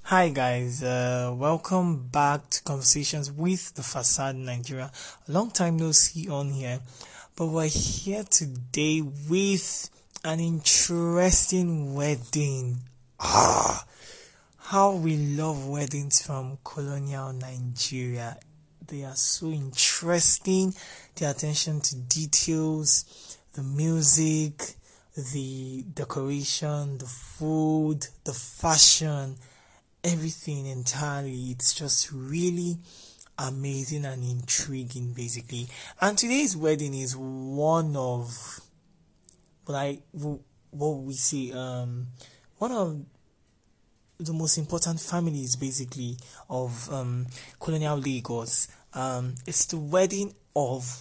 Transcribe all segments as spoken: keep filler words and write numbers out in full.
Hi guys, uh, welcome back to Conversations with the Facade Nigeria. A long time no see on here, but we're here today with an interesting wedding. Ah, how we love weddings from colonial Nigeria. They are so interesting. The attention to details, the music, the decoration, the food, the fashion, everything entirely. It's just really amazing and intriguing, basically. And today's wedding is one of what I what we see um one of the most important families, basically, of um colonial Lagos. Um, it's the wedding of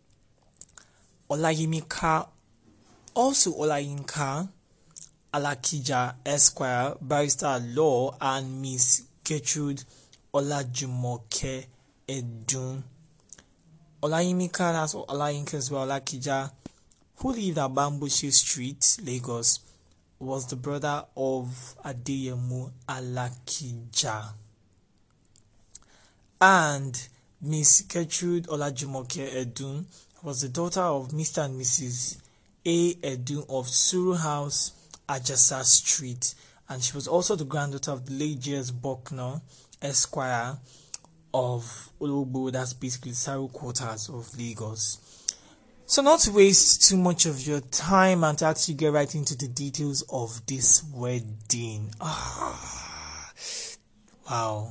Olayimika, also Olayinka Alakija Esquire, barrister at law, and Miss Gertrude Olajumoke Edun. Olayimika, that's Olayinka as well, Alakija, who lived at Bambushi Street, Lagos, was the brother of Adeyemo Alakija. And Miss Gertrude Olajumoke Edun was the daughter of Mister and Missus A. Edun of Suru House, Ajasa Street, and she was also the granddaughter of the late J S Buckner Esquire of Ologbo, that's basically the Saru quarters of Lagos. So not to waste too much of your time and to actually get right into the details of this wedding. Ah, wow.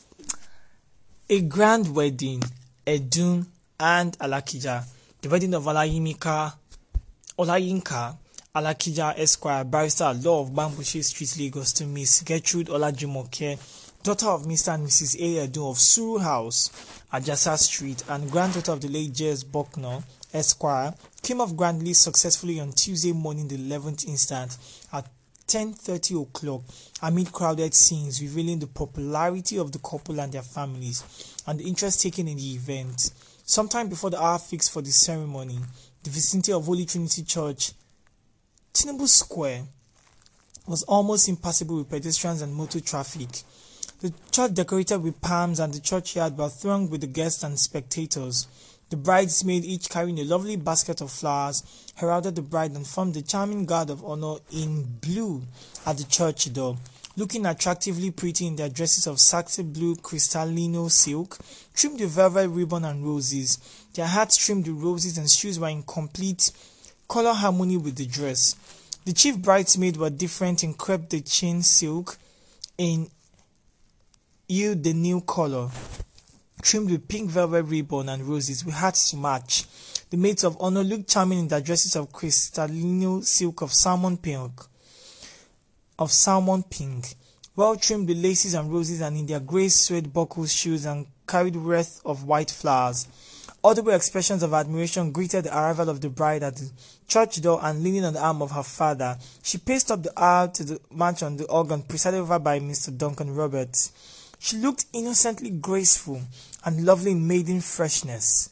A grand wedding, Edun and Alakija. The wedding of Olayimika, Olayinka Alakija Esquire, barrister at law of Bambushi Street, Lagos, to Miss Gertrude Olajumoke, daughter of Mister and Missus A. Edun of Suru House, Ajasa Street, and granddaughter of the late J S Buckner Esquire, came off grandly successfully on Tuesday morning, the eleventh instant, at ten thirty o'clock, amid crowded scenes revealing the popularity of the couple and their families, and the interest taken in the event. Sometime before the hour fixed for the ceremony, the vicinity of Holy Trinity Church, Tinubu Square, was almost impassable with pedestrians and motor traffic. The church, decorated with palms, and the churchyard were thronged with the guests and spectators. The bridesmaids, each carrying a lovely basket of flowers, heralded the bride and formed the charming guard of honor in blue at the church door, looking attractively pretty in their dresses of saxe blue crystallino silk, trimmed with velvet ribbon and roses. Their hats trimmed with roses and shoes were in complete color harmony with the dress. The chief bridesmaids were different in crepe de chine silk, in hue the new color, trimmed with pink velvet ribbon and roses with hats to match. The maids of honor looked charming in their dresses of crystallino silk of salmon pink, of salmon pink, well trimmed with laces and roses, and in their grey suede buckled shoes, and carried wreaths of white flowers. Audible expressions of admiration greeted the arrival of the bride at the church door, and leaning on the arm of her father, she paced up the aisle to the march on the organ presided over by Mister Duncan Roberts. She looked innocently graceful and lovely in maiden freshness.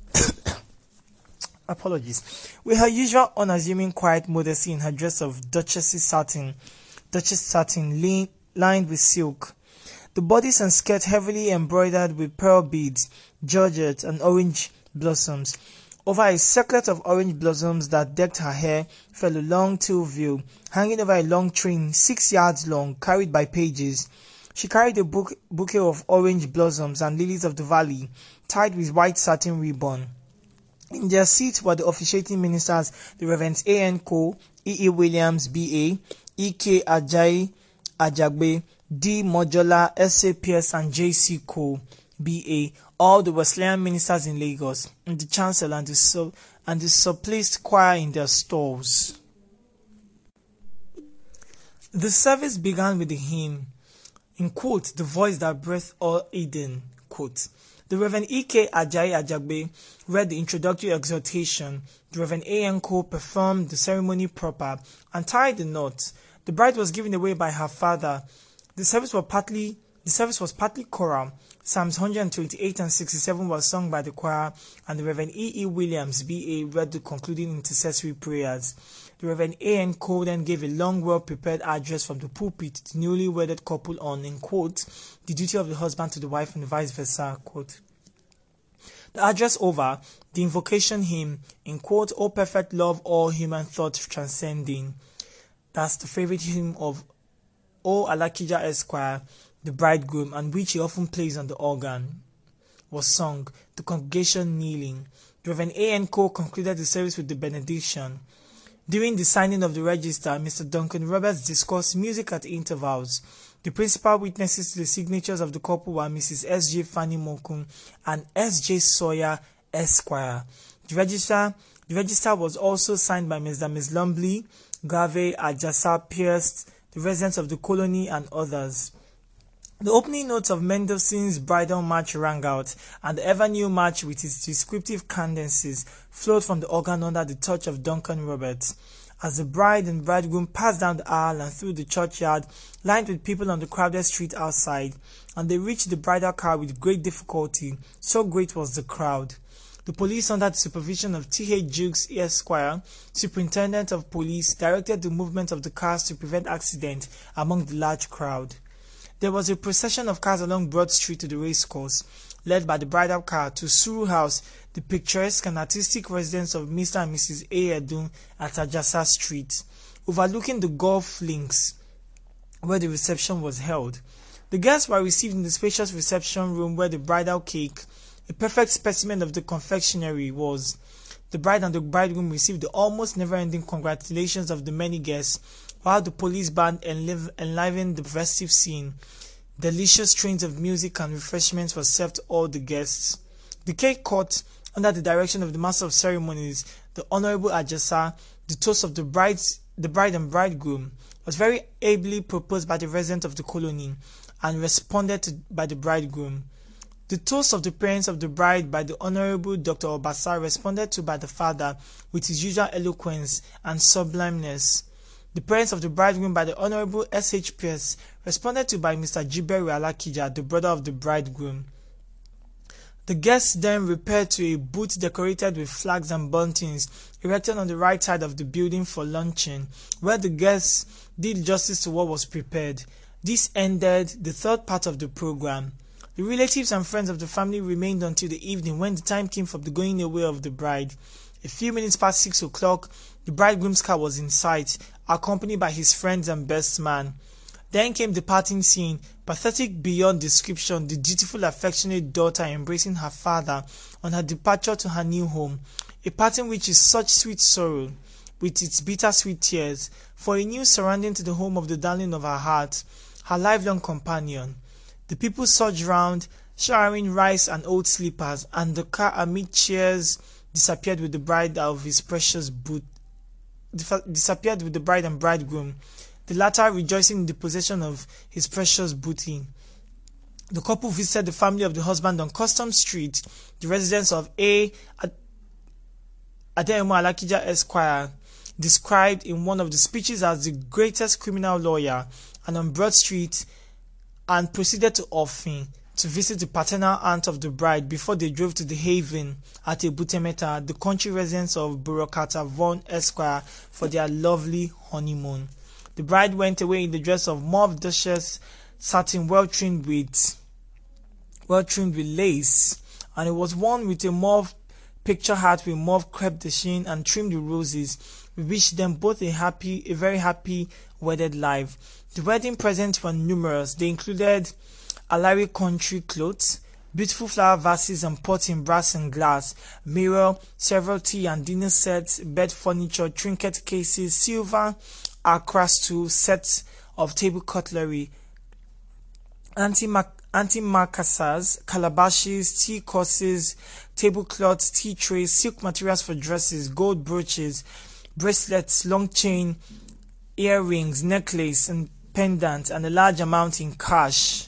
Apologies. With her usual unassuming quiet modesty in her dress of duchess satin, duchess satin li- lined with silk. The bodice and skirt heavily embroidered with pearl beads, georgette, and orange blossoms. Over a circlet of orange blossoms that decked her hair fell a long tulle veil, hanging over a long train six yards long, carried by pages. She carried a bou- bouquet of orange blossoms and lilies of the valley, tied with white satin ribbon. In their seats were the officiating ministers, the Reverends A N Cole, E E Williams, B A, E K Ajayi Ajagbe, D Mojola, S A Pierce, and J C Cole, B A, all the Wesleyan ministers in Lagos, and the chancellor and the, sub- and the surpliced choir in their stalls. The service began with the hymn, in quote, the voice that breathed all Eden, quote. The Reverend E K Ajayi Ajagbe read the introductory exhortation. The Reverend A N Cole performed the ceremony proper and tied the knot. The bride was given away by her father. The service was partly The service was partly choral. Psalms one twenty-eight and sixty-seven was sung by the choir, and the Reverend E. E. Williams, B A, read the concluding intercessory prayers. The Reverend A. N. Cole then gave a long, well-prepared address from the pulpit to the newly wedded couple on, in quote, the duty of the husband to the wife and vice versa, quote. The address over, the invocation hymn, in quote, O perfect love, all human thought transcending. That's the favorite hymn of O. Alakija Esquire, the bridegroom, and which he often plays on the organ, was sung, the congregation kneeling. The Reverend A. N. Cole concluded the service with the benediction. During the signing of the register, Mister Duncan Roberts discussed music at intervals. The principal witnesses to the signatures of the couple were Missus S J Fanny Mokun and S J Sawyer Esquire. The register, the register was also signed by Mister and Miz Lumley, Garvey, Ajasa, Pierce, the residents of the colony, and others. The opening notes of Mendelssohn's Bridal March rang out, and the ever-new march with its descriptive cadences flowed from the organ under the touch of Duncan Roberts. As the bride and bridegroom passed down the aisle and through the churchyard, lined with people on the crowded street outside, and they reached the bridal car with great difficulty, so great was the crowd. The police, under the supervision of T H Jukes Esquire, Superintendent of Police, directed the movement of the cars to prevent accident among the large crowd. There was a procession of cars along Broad Street to the racecourse, led by the bridal car to Suru House, the picturesque and artistic residence of Mister and Missus A. Edun at Ajasa Street, overlooking the golf links where the reception was held. The guests were received in the spacious reception room where the bridal cake, a perfect specimen of the confectionery, was. The bride and the bridegroom received the almost never-ending congratulations of the many guests, while the police band enliv- enlivened the festive scene. Delicious trains of music and refreshments were served to all the guests. The cake cut, under the direction of the Master of Ceremonies, the Honorable Ajasa, the toast of the bride, the bride and bridegroom, was very ably proposed by the resident of the colony and responded to by the bridegroom. The toast of the parents of the bride by the Honorable Doctor Obasa, responded to by the father with his usual eloquence and sublimeness. The parents of the bridegroom by the Honorable S H Pierce, responded to by Mister Jiberu Alakija, the brother of the bridegroom. The guests then repaired to a booth decorated with flags and buntings, erected on the right side of the building for luncheon, where the guests did justice to what was prepared. This ended the third part of the program. The relatives and friends of the family remained until the evening, when the time came for the going away of the bride. A few minutes past six o'clock, the bridegroom's car was in sight, accompanied by his friends and best man. Then came the parting scene, pathetic beyond description, the dutiful, affectionate daughter embracing her father on her departure to her new home, a parting which is such sweet sorrow, with its bittersweet tears, for a new surrounding to the home of the darling of her heart, her lifelong companion. The people surged round, showering rice and old slippers, and the car, amid cheers, disappeared with the bride of his precious boot, disappeared with the bride and bridegroom, the latter rejoicing in the possession of his precious booty. The couple visited the family of the husband on Custom Street, the residence of A. Adeyemo Alakija Esquire, described in one of the speeches as the greatest criminal lawyer, and on Broad Street, and proceeded to Ofin to visit the paternal aunt of the bride before they drove to the Haven at Ebutemeta, the country residence of Burokata Von Esquire, for their lovely honeymoon. The bride went away in the dress of mauve duchess satin, well trimmed with well trimmed with lace, and it was worn with a mauve picture hat with mauve crepe de chine and trimmed with roses. We wish them both a happy, a very happy wedded life. The wedding presents were numerous. They included Alari country clothes, beautiful flower vases and pots in brass and glass, mirror, several tea and dinner sets, bed furniture, trinket cases, silver Accra stool, sets of table cutlery, antimacassars, calabashes, tea courses, tablecloths, tea trays, silk materials for dresses, gold brooches, bracelets, long chain, earrings, necklace and pendant, and a large amount in cash.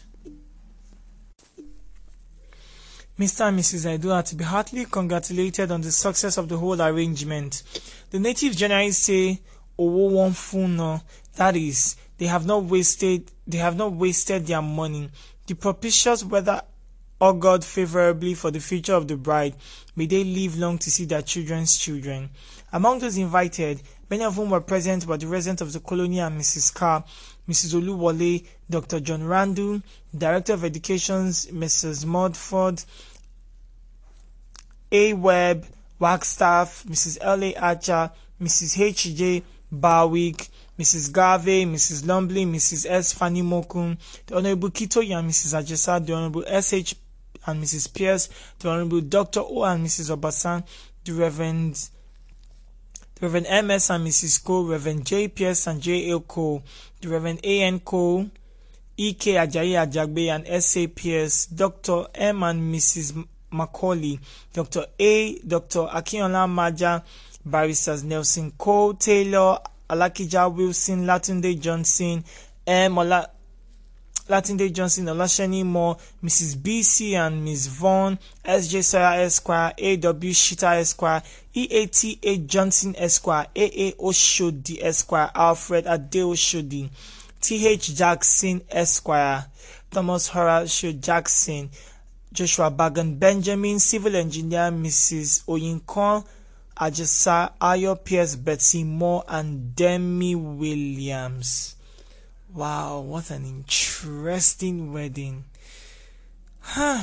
Mister and Missus Aidu are to be heartily congratulated on the success of the whole arrangement. The natives generally say Owo won funo, that is, They have not wasted they have not wasted their money. The propitious weather augured favorably for the future of the bride. May they live long to see their children's children. Among those invited, many of whom were present were the residents of the colony and Missus Carr, Missus Oluwole, Doctor John Randall, Director of Education's Missus Mudford, A. Webb, Wagstaff, Missus L A. Archer, Missus H J. Barwick, Missus Garvey, Missus Lumley, Missus S. Fanny Mokun, the Honorable Kitoyi and Missus Ajesa, the Honorable S H and Missus Pierce, the Honorable Doctor O and Missus Obasan, the Reverend the Reverend M S and Missus Cole, Reverend J. Pierce and J. L. Cole, the Reverend A. N. Cole, E. K. Ajayi Ajagbe and S. A. Pierce, Doctor M. and Missus Macaulay, Doctor A. Doctor Akinola Maja, Barristers Nelson Cole, Taylor, Alakija Wilson, Latunde Johnson, M. Ola, Latunde Johnson, Olasheni Moore, Missus B C and Miss Vaughn, S J Sawyer Esquire, A W Shita Esquire, E A T A Johnson Esquire, A A Oshodi Esquire, Alfred Ade Oshodi, T H Jackson Esquire, Thomas Horatio Jackson, Joshua Bagan Benjamin, Civil Engineer Missus Oyinkon Ajasa, Ayo Pierce, Betsy Moore, and Demi Williams. Wow, what an interesting wedding. Huh.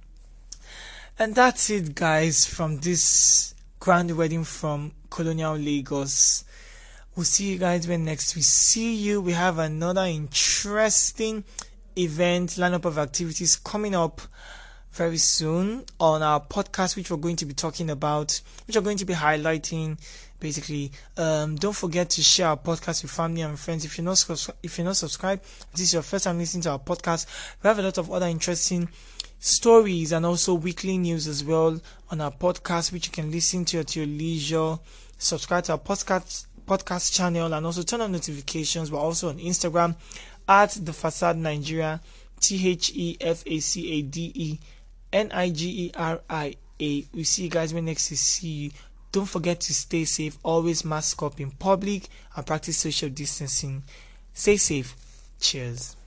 And that's it, guys, from this grand wedding from Colonial Lagos. We'll see you guys when next we see you. We have another interesting event, lineup of activities coming up very soon on our podcast, which we're going to be talking about, which are going to be highlighting basically. Um, don't forget to share our podcast with family and friends. If you're not if you're not subscribed, if this is your first time listening to our podcast, we have a lot of other interesting stories and also weekly news as well on our podcast, which you can listen to at your leisure. Subscribe to our podcast podcast channel and also turn on notifications. We're also on Instagram at The Facade Nigeria, T H E F A C A D E N I G E R I A. We see you guys when next we see you. Don't forget to stay safe. Always mask up in public and practice social distancing. Stay safe. Cheers.